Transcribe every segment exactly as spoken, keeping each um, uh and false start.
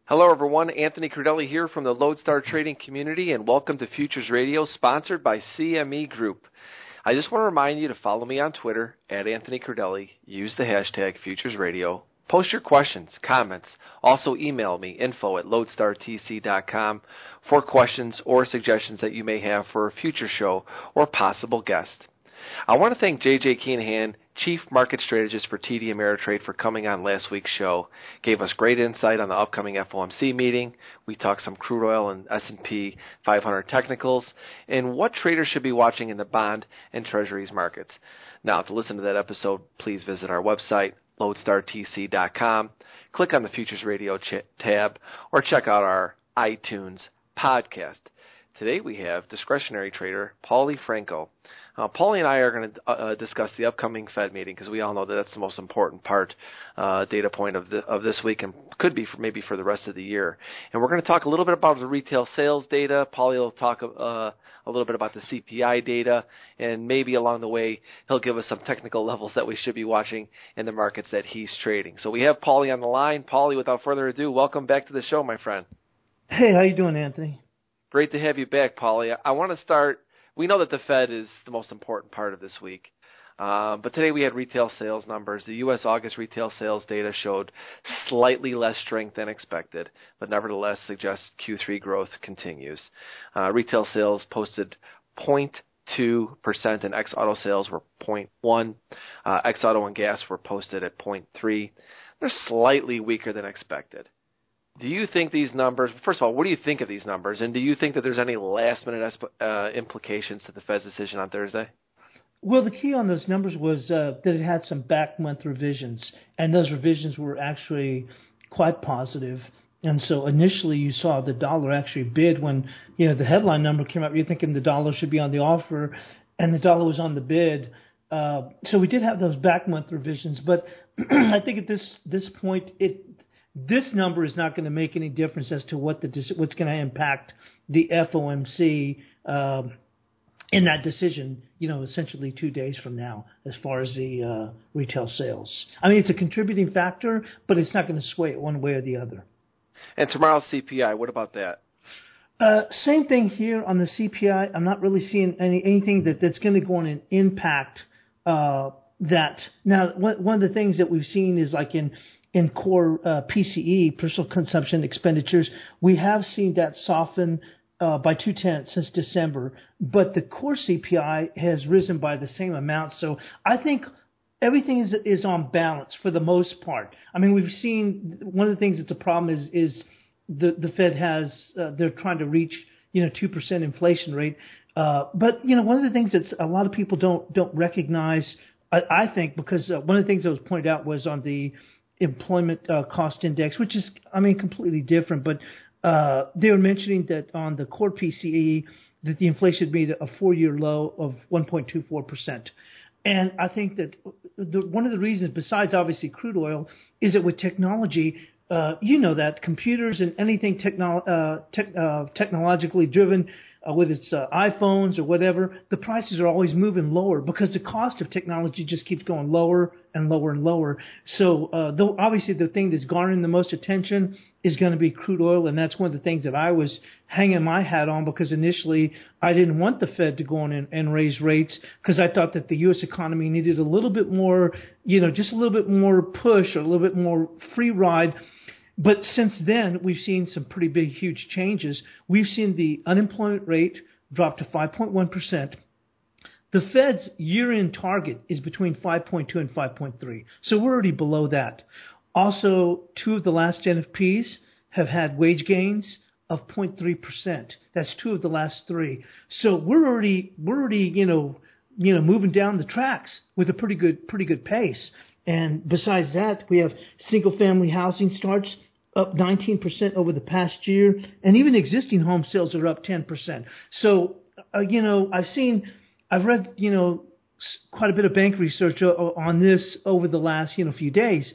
Hello, everyone. Anthony Crudele here from the Lodestar Trading Community, and welcome to Futures Radio, sponsored by C M E Group. I just want to remind you to follow me on Twitter, at Anthony Crudele. Use the hashtag Futures Radio. Post your questions, comments. Also email me, info at lodestar t c dot com, for questions or suggestions that you may have for a future show or possible guest. I want to thank J J Keenahan, Chief Market Strategist for T D Ameritrade, for coming on last week's show. Gave us great insight on the upcoming F O M C meeting. We talked some crude oil and S and P five hundred technicals and what traders should be watching in the bond and treasuries markets. Now, to listen to that episode, please visit our website, lodestar t c dot com. Click on the Futures Radio ch- tab or check out our iTunes podcast. Today we have discretionary trader Paulie Franco. Uh, Paulie and I are going to uh, discuss the upcoming Fed meeting because we all know that that's the most important part, uh, data point of the, of this week, and could be for maybe for the rest of the year. And we're going to talk a little bit about the retail sales data. Paulie will talk uh, a little bit about the C P I data, and maybe along the way he'll give us some technical levels that we should be watching in the markets that he's trading. So we have Paulie on the line. Paulie, without further ado, welcome back to the show, my friend. Hey, how you doing, Anthony? Great to have you back, Paulie. I want to start. We know that the Fed is the most important part of this week, uh, but today we had retail sales numbers. The U S August retail sales data showed slightly less strength than expected, but nevertheless suggests Q three growth continues. Uh, retail sales posted zero point two percent, and ex-auto sales were zero point one. Uh, ex-auto and gas were posted at zero point three. They're slightly weaker than expected. Do you think these numbers, first of all, what do you think of these numbers, and do you think that there's any last-minute uh, implications to the Fed's decision on Thursday? Well, the key on those numbers was uh, that it had some back-month revisions, and those revisions were actually quite positive. And so initially you saw the dollar actually bid when, you know, the headline number came out. You're thinking the dollar should be on the offer, and the dollar was on the bid. Uh, so we did have those back-month revisions, but I think at this this point it – this number is not going to make any difference as to what the what's going to impact the F O M C um, in that decision, you know, essentially two days from now as far as the uh, retail sales. I mean, it's a contributing factor, but it's not going to sway it one way or the other. And tomorrow's C P I, what about that? Uh, same thing here on the C P I. I'm not really seeing any anything that, that's going to go on and impact uh, that. Now, one, one of the things that we've seen is like in In core uh, P C E, personal consumption expenditures, we have seen that soften uh, by two-tenths since December, but the core C P I has risen by the same amount. So I think everything is is on balance for the most part. I mean, we've seen one of the things that's a problem is is the the Fed has uh, they're trying to reach you know two percent inflation rate, uh, but you know one of the things that a lot of people don't don't recognize, I, I think, because uh, one of the things that was pointed out was on the employment uh, cost index, which is, I mean, completely different. But uh, they were mentioning that on the core P C E, that the inflation made a four-year low of one point two four percent. And I think that the, one of the reasons, besides obviously crude oil, is that with technology, uh, you know that computers and anything technolo- uh, tech, uh, technologically driven, uh, whether it's uh, iPhones or whatever, the prices are always moving lower because the cost of technology just keeps going lower and lower and lower. So uh, though obviously the thing that's garnering the most attention is going to be crude oil, and that's one of the things that I was hanging my hat on because initially I didn't want the Fed to go on and, and raise rates because I thought that the U S economy needed a little bit more, you know, just a little bit more push or a little bit more free ride. But since then, we've seen some pretty big, huge changes. We've seen the unemployment rate drop to five point one percent. The Fed's year-end target is between five point two and five point three. So we're already below that. Also, two of the last N F Ps have had wage gains of zero point three percent. That's two of the last three. So we're already, we're already, you know, you know, moving down the tracks with a pretty good, pretty good pace. And besides that, we have single-family housing starts up nineteen percent over the past year, and even existing home sales are up ten percent. So, uh, you know, I've seen, I've read, you know, quite a bit of bank research on this over the last, you know, few days.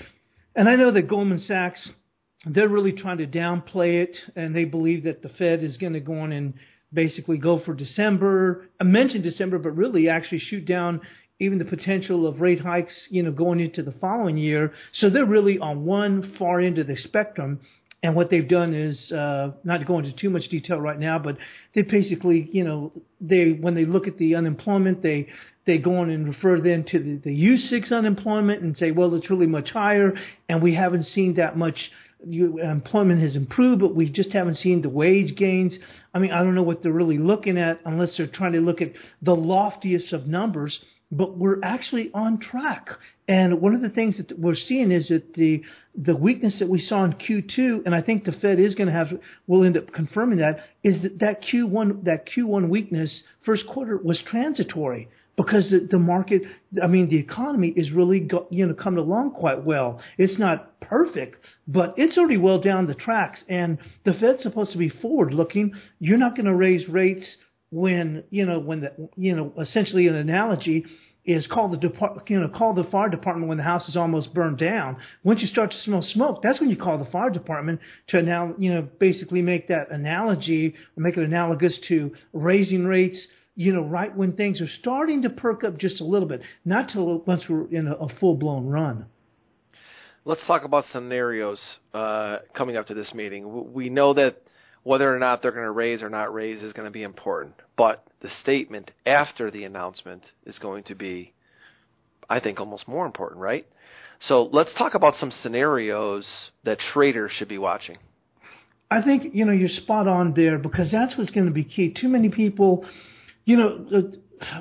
And I know that Goldman Sachs, they're really trying to downplay it, and they believe that the Fed is going to go on and basically go for December. I mentioned December, but really actually shoot down even the potential of rate hikes, you know, going into the following year. So they're really on one far end of the spectrum. And what they've done is, uh, not to go into too much detail right now, but they basically, you know, they when they look at the unemployment, they they go on and refer then to the, the U six unemployment and say, well, it's really much higher, and we haven't seen that much. You, employment has improved, but we just haven't seen the wage gains. I mean, I don't know what they're really looking at unless they're trying to look at the loftiest of numbers. But we're actually on track. And one of the things that we're seeing is that the the weakness that we saw in Q two, and I think the Fed is going to have, will end up confirming that, is that that Q one that Q one weakness first quarter was transitory because the, the market, I mean, the economy is really go, you know coming along quite well. It's not perfect, but it's already well down the tracks. And the Fed's supposed to be forward looking. You're not going to raise rates when, you know, when the, you know, essentially an analogy is call the depart, you know, call the fire department when the house is almost burned down. Once you start to smell smoke, that's when you call the fire department to now, you know, basically make that analogy or make it analogous to raising rates, you know, right when things are starting to perk up just a little bit, not till once we're in a, a full-blown run. Let's talk about scenarios uh, coming up to this meeting. We know that whether or not they're going to raise or not raise is going to be important. But the statement after the announcement is going to be, I think, almost more important, right? So let's talk about some scenarios that traders should be watching. I think, you know, you're spot on there because that's what's going to be key. Too many people, you know,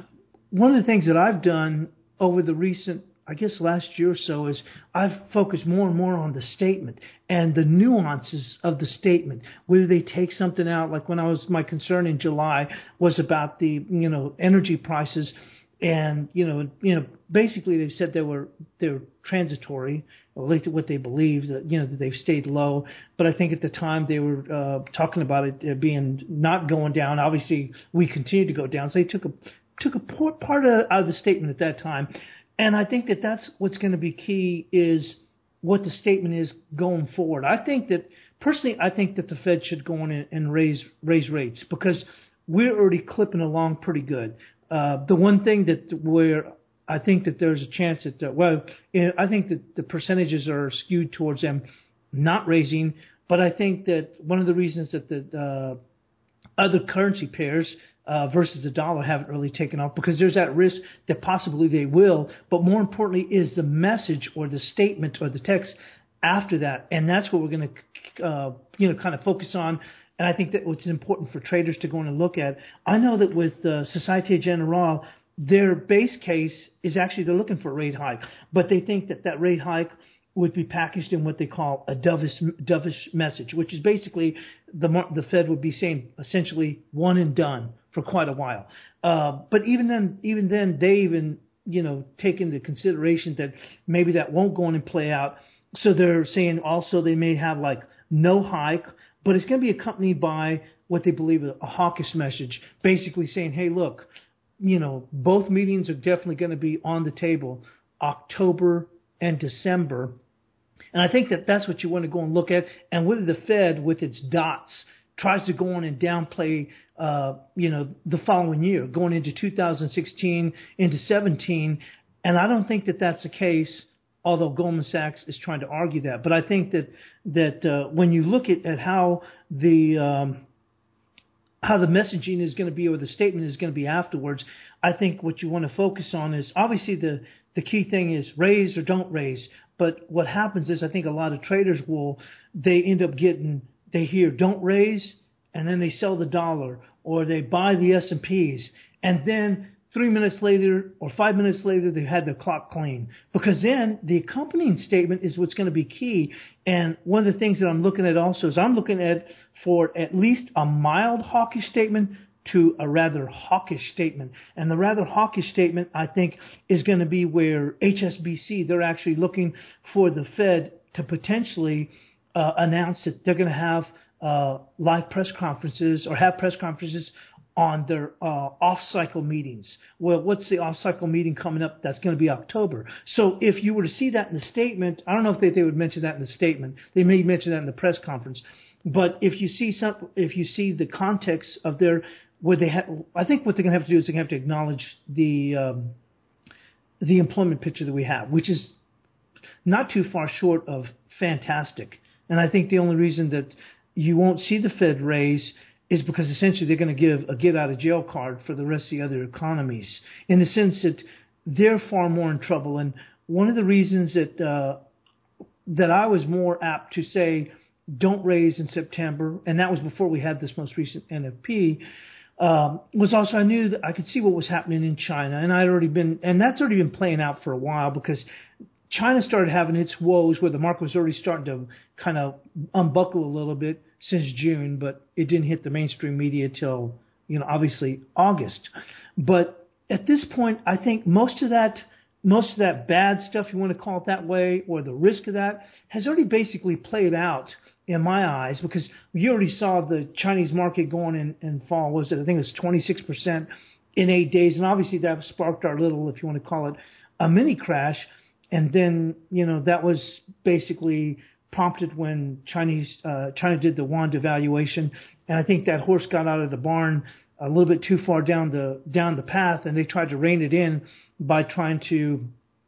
one of the things that I've done over the recent I guess last year or so is I've focused more and more on the statement and the nuances of the statement, whether they take something out. Like when I was, my concern in July was about the, you know, energy prices, and, you know, you know, basically they said they were, they were transitory, or at least what they believed, that, you know, that they've stayed low. But I think at the time they were uh, talking about it being not going down. Obviously we continued to go down. So they took a, took a part of, out of the statement at that time. And I think that that's what's going to be key is what the statement is going forward. I think that, personally, I think that the Fed should go on and raise raise rates because we're already clipping along pretty good. Uh, the one thing that where I think that there's a chance that, uh, well, I think that the percentages are skewed towards them not raising, but I think that one of the reasons that the uh, other currency pairs Uh, versus the dollar haven't really taken off because there's that risk that possibly they will. But more importantly is the message or the statement or the text after that. And that's what we're going to, uh, you know, kind of focus on. And I think that what's important for traders to go in and look at. I know that with uh, Societe Generale, their base case is actually they're looking for a rate hike, but they think that that rate hike would be packaged in what they call a dovish, dovish message, which is basically the the Fed would be saying essentially one and done for quite a while. Uh, but even then, even then, they even, you know, take into consideration that maybe that won't go on and play out. So they're saying also they may have like no hike, but it's going to be accompanied by what they believe is a hawkish message, basically saying, hey, look, you know, both meetings are definitely going to be on the table, October and December. And I think that that's what you want to go and look at. And whether the Fed, with its dots, tries to go on and downplay, uh, you know, the following year, going into two thousand sixteen, into seventeen. And I don't think that that's the case, although Goldman Sachs is trying to argue that. But I think that that uh, when you look at, at how the um, how the messaging is going to be or the statement is going to be afterwards, I think what you want to focus on is obviously the, the key thing is raise or don't raise. But what happens is I think a lot of traders will, they end up getting, they hear don't raise, and then they sell the dollar, or they buy the S and Ps, and then three minutes later or five minutes later they've had their clock clean. Because then the accompanying statement is what's going to be key. And one of the things that I'm looking at also is I'm looking at for at least a mild hawkish statement to a rather hawkish statement. And the rather hawkish statement, I think, is going to be where H S B C, they're actually looking for the Fed to potentially uh, announce that they're going to have uh, live press conferences or have press conferences on their uh, off-cycle meetings. Well, what's the off-cycle meeting coming up? That's going to be October. So if you were to see that in the statement, I don't know if they, they would mention that in the statement. They may mention that in the press conference. But if you see some, if you see the context of their, where they have, I think what they're going to have to do is they're going to have to acknowledge the um, the employment picture that we have, which is not too far short of fantastic. And I think the only reason that you won't see the Fed raise is because essentially they're going to give a get-out-of-jail card for the rest of the other economies, in the sense that they're far more in trouble. And one of the reasons that uh, that I was more apt to say don't raise in September, and that was before we had this most recent N F P, um, was also I knew that I could see what was happening in China, and I'd already been, and that's already been playing out for a while, because China started having its woes where the market was already starting to kind of unbuckle a little bit since June, but it didn't hit the mainstream media till, you know, obviously August. But at this point, I think most of that, most of that bad stuff, you want to call it that way, or the risk of that, has already basically played out in my eyes, because you already saw the Chinese market going in, in fall. Was it? I think it was twenty-six percent in eight days, and obviously that sparked our little, if you want to call it, a mini crash. And then, you know, that was basically prompted when Chinese uh, China did the yuan devaluation, and I think that horse got out of the barn a little bit too far down the down the path, and they tried to rein it in by trying to,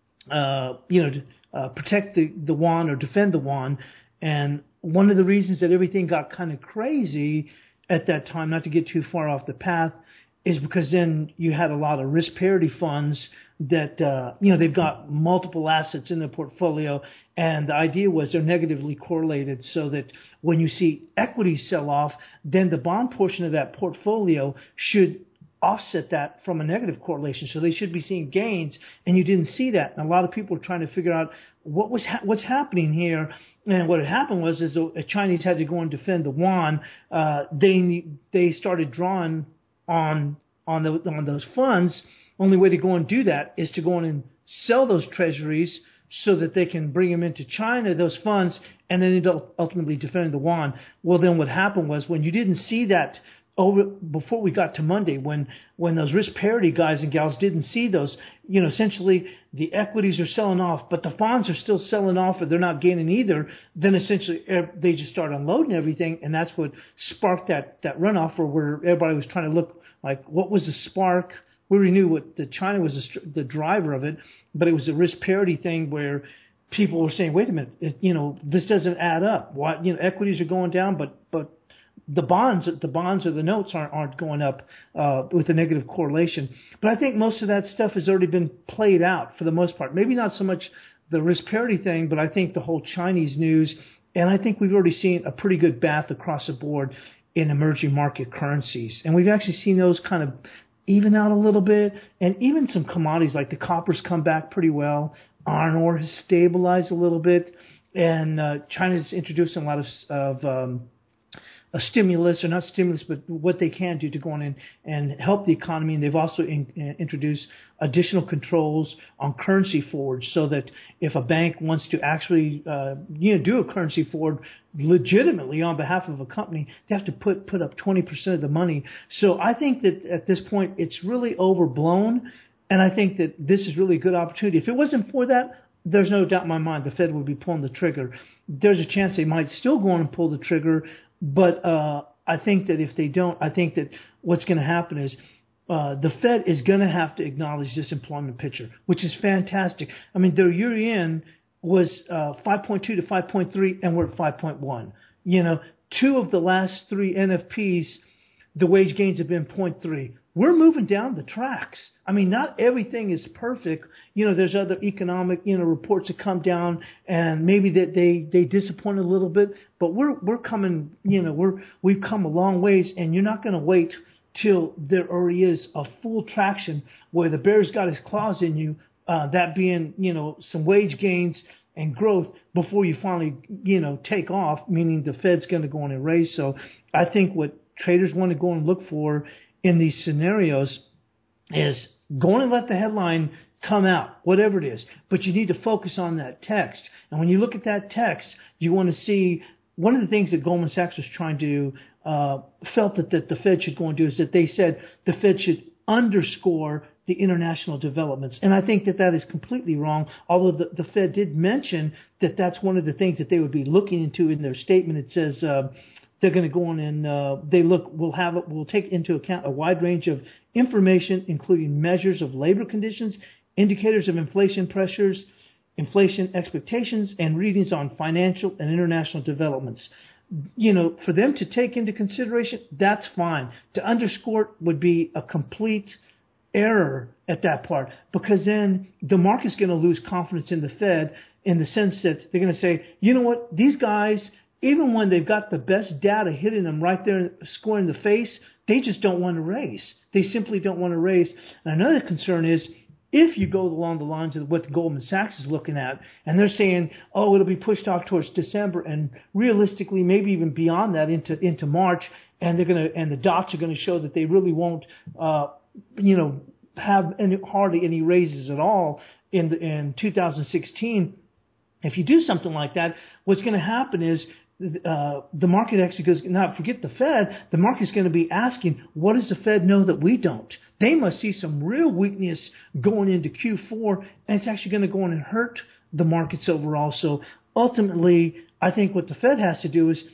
uh, you know, uh, protect the, the yuan or defend the yuan. And one of the reasons that everything got kind of crazy at that time, not to get too far off the path, is because then you had a lot of risk parity funds that, uh, you know, they've got multiple assets in their portfolio, and the idea was they're negatively correlated, so that when you see equities sell off, then the bond portion of that portfolio should offset that from a negative correlation. So they should be seeing gains, and you didn't see that. And a lot of people were trying to figure out what was ha- what's happening here. And what had happened was, is the Chinese had to go and defend the yuan. Uh, they they started drawing on on the, on those funds. Only way to go and do that is to go in and sell those treasuries so that they can bring them into China, those funds, and then ultimately defend the yuan. Well, then what happened was, when you didn't see that over before we got to Monday, when when those risk parity guys and gals didn't see those, you know, essentially the equities are selling off, but the bonds are still selling off, or they're not gaining either. Then essentially they just start unloading everything, and that's what sparked that that runoff, or where everybody was trying to look like, what was the spark? We already knew what the China was the, the driver of it, but it was a risk parity thing where people were saying, wait a minute, it, you know, this doesn't add up. What, you know, equities are going down, but but the bonds, the bonds or the notes aren't aren't going up uh, with a negative correlation. But I think most of that stuff has already been played out for the most part. Maybe not so much the risk parity thing, but I think the whole Chinese news, and I think we've already seen a pretty good bath across the board in emerging market currencies, and we've actually seen those kind of even out a little bit, and even some commodities like the copper's come back pretty well. Iron ore has stabilized a little bit, and uh, China's introducing a lot of, of um, a stimulus, or not stimulus, but what they can do to go in and, and help the economy. And they've also in, uh, introduced additional controls on currency forwards, so that if a bank wants to actually uh, you know do a currency forward legitimately on behalf of a company, they have to put put up twenty percent of the money. So I think that at this point it's really overblown, and I think that this is really a good opportunity. If it wasn't for that, there's no doubt in my mind the Fed would be pulling the trigger. There's a chance they might still go on and pull the trigger, but uh, I think that if they don't, I think that what's going to happen is uh, the Fed is going to have to acknowledge this employment picture, which is fantastic. I mean, their year-end was uh, five point two to five point three, and we're at five point one. You know, two of the last three N F Ps, the wage gains have been zero point three. We're moving down the tracks. I mean, not everything is perfect. You know, there's other economic, you know, reports that come down, and maybe that they, they disappoint a little bit, but we're we're coming, you know, we're we've come a long ways, and you're not going to wait till there already is a full traction where the bear's got his claws in you, uh, that being, you know, some wage gains and growth before you finally, you know, take off, meaning the Fed's going to go on and raise. So I think what traders want to go and look for in these scenarios is go and let the headline come out, whatever it is, but you need to focus on that text. And when you look at that text, you want to see one of the things that Goldman Sachs was trying to uh, felt that, that the Fed should go and do is that they said the Fed should underscore the international developments. And I think that that is completely wrong, although the, the Fed did mention that that's one of the things that they would be looking into in their statement. It says uh, they're going to go on and uh, they look, will have it, will take into account a wide range of information, including measures of labor conditions, indicators of inflation pressures, inflation expectations, and readings on financial and international developments. You know, for them to take into consideration, that's fine. To underscore it would be a complete error at that part, because then the market's going to lose confidence in the Fed in the sense that they're going to say, you know what, these guys, even when they've got the best data hitting them right there, square in the face, they just don't want to raise. They simply don't want to raise. And another concern is, if you go along the lines of what Goldman Sachs is looking at, and they're saying, oh, it'll be pushed off towards December, and realistically, maybe even beyond that into into March, and they're going to, and the dots are going to show that they really won't, uh, you know, have any, hardly any raises at all in the, in two thousand sixteen. If you do something like that, what's going to happen is uh, the market actually goes, now forget the Fed, the market's going to be asking, what does the Fed know that we don't? They must see some real weakness going into Q four, and it's actually going to go in and hurt the markets overall. So ultimately, I think what the Fed has to do is,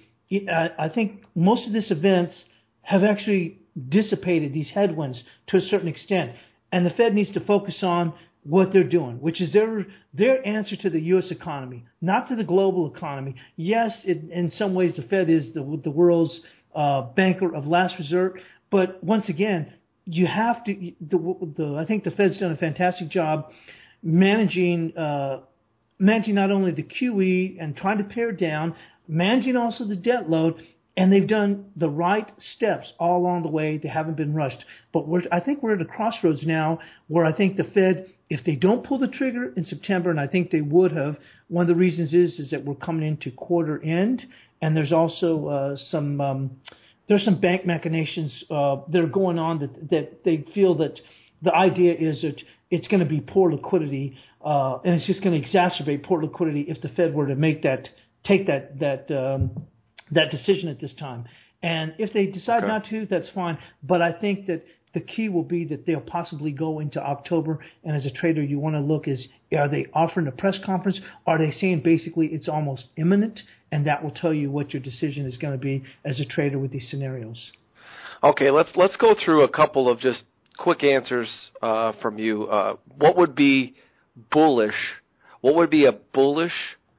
I think most of these events have actually dissipated these headwinds to a certain extent, and the Fed needs to focus on what they're doing, which is their their answer to the U S economy, not to the global economy. Yes, it, in some ways the Fed is the, the world's uh, banker of last resort, but once again, you have to. The, the, I think the Fed's done a fantastic job managing uh, managing not only the Q E and trying to pare down, managing also the debt load. And they've done the right steps all along the way. They haven't been rushed. But we're, I think we're at a crossroads now where I think the Fed, if they don't pull the trigger in September, and I think they would have, one of the reasons is is that we're coming into quarter end, and there's also uh, some um, there's some bank machinations uh, that are going on that, that they feel that the idea is that it's going to be poor liquidity, uh, and it's just going to exacerbate poor liquidity if the Fed were to make that take that that. Um, that decision at this time. And if they decide okay. not to, that's fine. But I think that the key will be that they'll possibly go into October. And as a trader, you want to look is, are they offering a press conference? Are they saying basically it's almost imminent? And that will tell you what your decision is going to be as a trader with these scenarios. Okay, let's let's go through a couple of just quick answers uh, from you. Uh, what would be bullish? What would be a bullish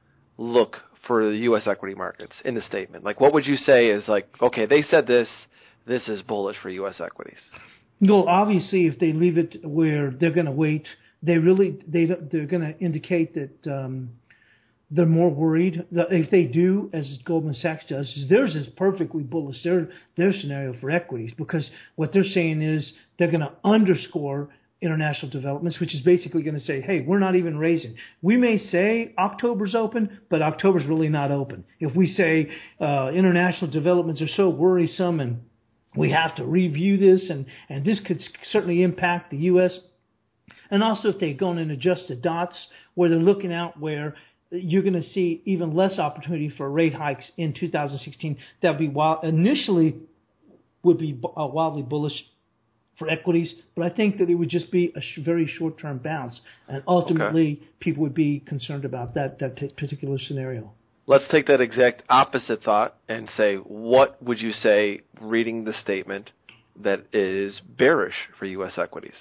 look for the U S equity markets in the statement? Like, what would you say is like, okay, they said this, this is bullish for U S equities? Well, obviously, if they leave it where they're going to wait, they really they they're going to indicate that um, they're more worried. If they do, as Goldman Sachs does, theirs is perfectly bullish. Their their scenario for equities, because what they're saying is they're going to underscore international developments, which is basically going to say, hey, we're not even raising. We may say October's open, but October's really not open. If we say uh, international developments are so worrisome and we have to review this, and, and this could certainly impact the U S. And also if they go in and adjust the dots where they're looking out where you're going to see even less opportunity for rate hikes in two thousand sixteen, that would be wild, initially would be uh, wildly bullish for equities, but I think that it would just be a sh- very short-term bounce, and ultimately okay. people would be concerned about that that t- particular scenario. Let's take that exact opposite thought and say, what would you say, reading the statement, that is bearish for U S equities?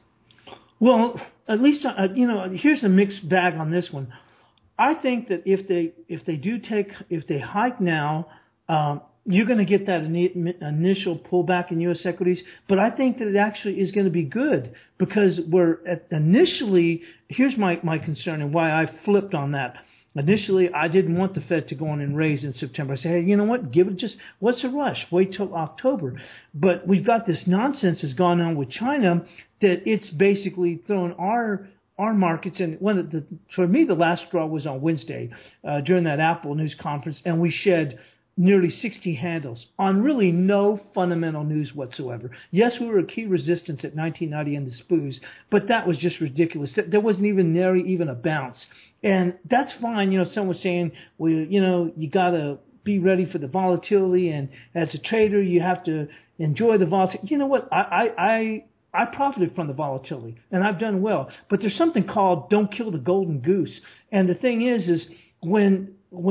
Well, at least uh, you know. Here's a mixed bag on this one. I think that if they if they do take if they hike now. Um, You're going to get that initial pullback in U S equities, but I think that it actually is going to be good because we're at initially, here's my, my concern and why I flipped on that. Initially, I didn't want the Fed to go on and raise in September. I said, hey, you know what, give it just, what's the rush? Wait till October. But we've got this nonsense that's gone on with China that it's basically thrown our our markets, and one of the, for me, the last straw was on Wednesday uh, during that Apple news conference, and we shed nearly sixty handles on really no fundamental news whatsoever. Yes, we were a key resistance at nineteen ninety in the S P Ys, but that was just ridiculous. There wasn't even there even a bounce. And that's fine. You know, someone was saying, well, you know, you got to be ready for the volatility, and as a trader, you have to enjoy the volatility. You know what? I, I, I I profited from the volatility, and I've done well. But there's something called don't kill the golden goose. And the thing is, is when when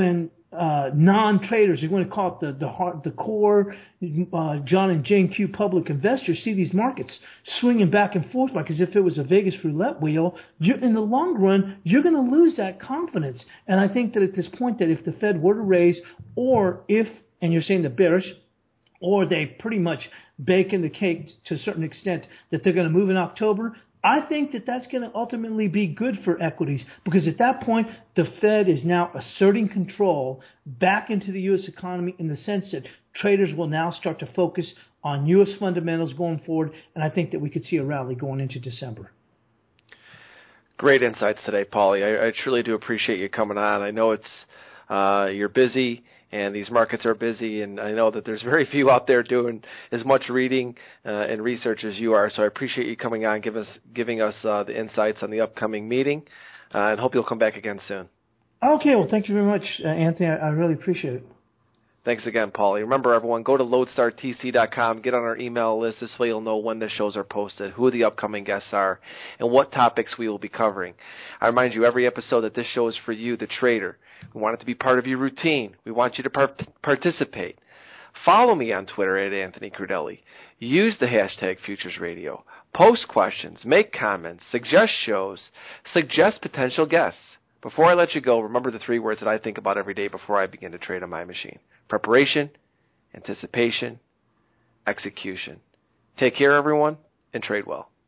uh, non-traders, you're going to call it the the, hard, the core uh, John and Jane Q public investors, see these markets swinging back and forth like as if it was a Vegas roulette wheel. You're, in the long run, you're going to lose that confidence. And I think that at this point, that if the Fed were to raise, or if, and you're saying the bearish, or they pretty much bake in the cake to a certain extent that they're going to move in October, I think that that's going to ultimately be good for equities, because at that point, the Fed is now asserting control back into the U S economy in the sense that traders will now start to focus on U S fundamentals going forward, and I think that we could see a rally going into December. Great insights today, Paulie. I, I truly do appreciate you coming on. I know it's uh, you're busy, and these markets are busy, and I know that there's very few out there doing as much reading uh, and research as you are, so I appreciate you coming on, give us, giving us uh, the insights on the upcoming meeting, uh, and hope you'll come back again soon. Okay, well, thank you very much, uh, Anthony. I, I really appreciate it. Thanks again, Paulie. Remember, everyone, go to lodestar T C dot com, get on our email list. This way you'll know when the shows are posted, who the upcoming guests are, and what topics we will be covering. I remind you every episode that this show is for you, the trader. We want it to be part of your routine. We want you to par- participate. Follow me on Twitter at Anthony Crudele. Use the hashtag Futures Radio. Post questions, make comments, suggest shows, suggest potential guests. Before I let you go, remember the three words that I think about every day before I begin to trade on my machine. Preparation, anticipation, execution. Take care, everyone, and trade well.